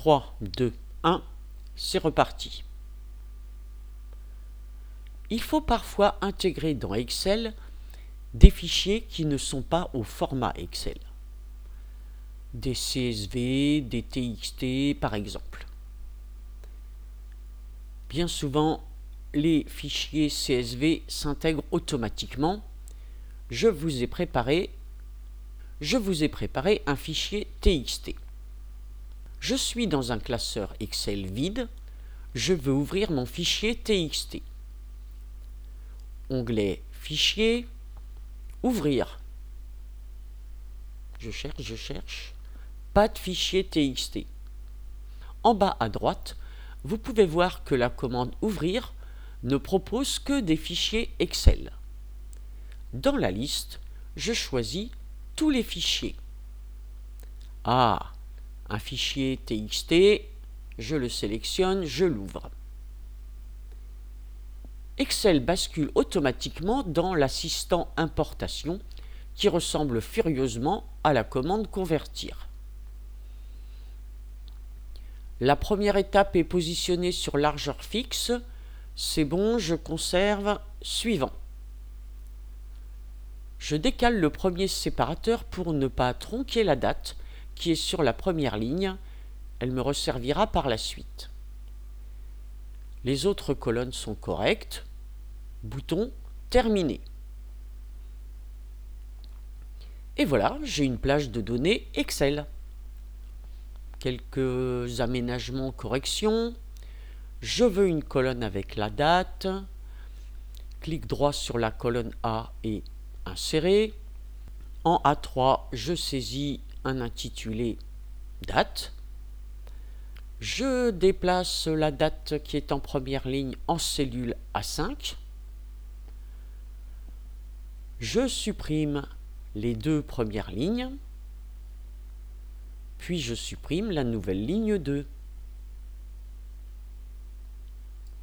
3, 2, 1, c'est reparti. Il faut parfois intégrer dans Excel des fichiers qui ne sont pas au format Excel. Des CSV, des TXT par exemple. Bien souvent, les fichiers CSV s'intègrent automatiquement. Je vous ai préparé un fichier TXT. Je suis dans un classeur Excel vide. Je veux ouvrir mon fichier TXT. Onglet Fichier, Ouvrir. Je cherche. Pas de fichier TXT. En bas à droite, vous pouvez voir que la commande Ouvrir ne propose que des fichiers Excel. Dans la liste, je choisis tous les fichiers. Ah, un fichier TXT, je le sélectionne, je l'ouvre. Excel bascule automatiquement dans l'assistant importation qui ressemble furieusement à la commande convertir. La première étape est positionnée sur largeur fixe. C'est bon, je conserve. Suivant. Je décale le premier séparateur pour ne pas tronquer la date qui est sur la première ligne. Elle me resservira par la suite. Les autres colonnes sont correctes. Bouton Terminer. Et voilà, j'ai une plage de données Excel. Quelques aménagements, corrections. Je veux une colonne avec la date. Clic droit sur la colonne A et insérer. En A3, je saisis un intitulé date. Je déplace la date qui est en première ligne en cellule A5. Je supprime les deux premières lignes. Puis je supprime la nouvelle ligne 2.